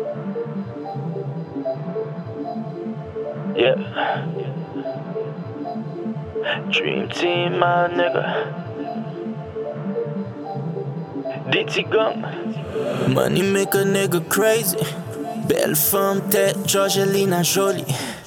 Yeah. Dream team, my nigga. DT Gun. Money make a nigga crazy. Belle femme, tête, Georgelina Jolie.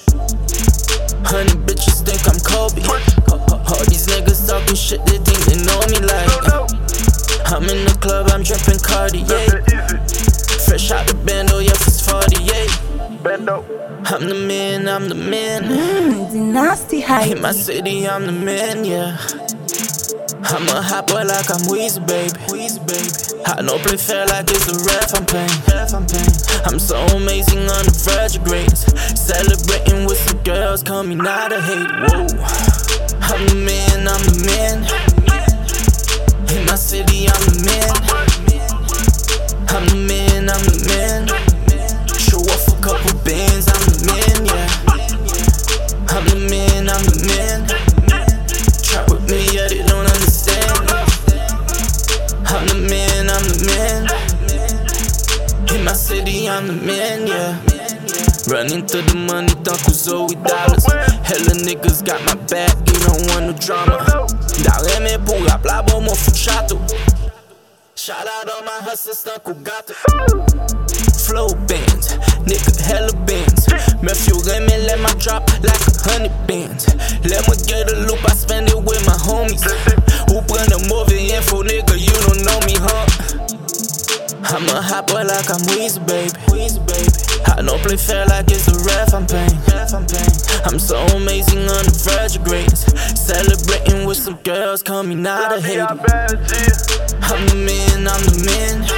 Honey bitches think I'm Kobe. All these niggas talking shit, they think they know me like. I'm in the club, I'm dripping Cartier. Fresh out the bando, yeah, it's 48. I'm the man, I'm the man. The nasty hype. In my city, I'm the man, yeah. I'm a hot boy like I'm Weezy, baby. I don't play fair like it's the ref I'm playing. I'm so amazing on the verge of greatness. Celebrating with some girls, call me not a hate. Whoa. I'm the man, I'm the man. In my city, I'm the man. I'm the man, I'm the man. Show off a couple bands, I'm the man, yeah. I'm the man, I'm the man. Trap with me, yeah, they don't understand. I'm the man, I'm the man. In my city, I'm the man, yeah. Running to the money, Uncle Zoe dollars. Hella niggas got my back, you don't want no drama. Dale pura plavo, mo fuchato. Shout out all my hustlers, Uncle Gato. Flow bands, nigga, hella bands. Matthew, let my drop like 100 bands. Let me get a loop, I spend it with my homies. Who bring the movie info, nigga, you don't know me, huh? I'm a hot boy like I'm Weezy, baby. I don't play fair like it's the ref I'm playing. I'm so amazing on the verge of greatness. Celebrating with some girls, call me not a hater. I'm the man, I'm the man.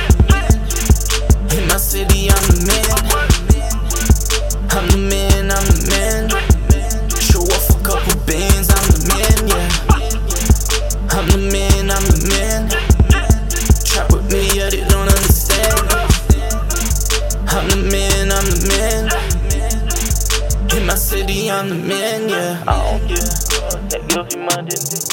In my city, I'm the man. I'm the man, I'm the man. Show off a couple bands, I'm the man, yeah. I'm the man, I'm the man. Trap with me, yeah, they don't understand. I'm the man, I'm the man. In my city, I'm the man, yeah. I don't give a fuck, nigga, you mind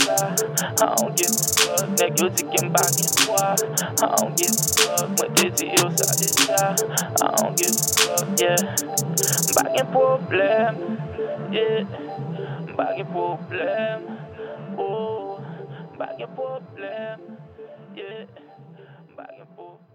I don't give a fuck, nigga, you can back it twice. I don't give a fuck, but this is outside. I don't give a fuck, yeah. Back in problem, yeah. Back in problem, oh. Back in problem, yeah. Back in problem.